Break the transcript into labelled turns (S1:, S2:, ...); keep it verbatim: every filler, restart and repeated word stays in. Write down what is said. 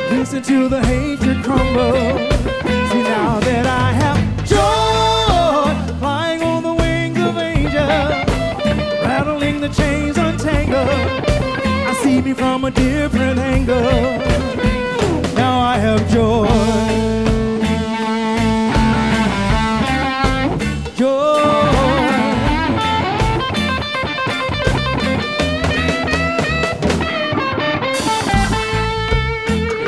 S1: Listen to the hatred crumble. See now that I have joy, flying on the wings of angels, rattling the chains untangled. I see me from a different angle.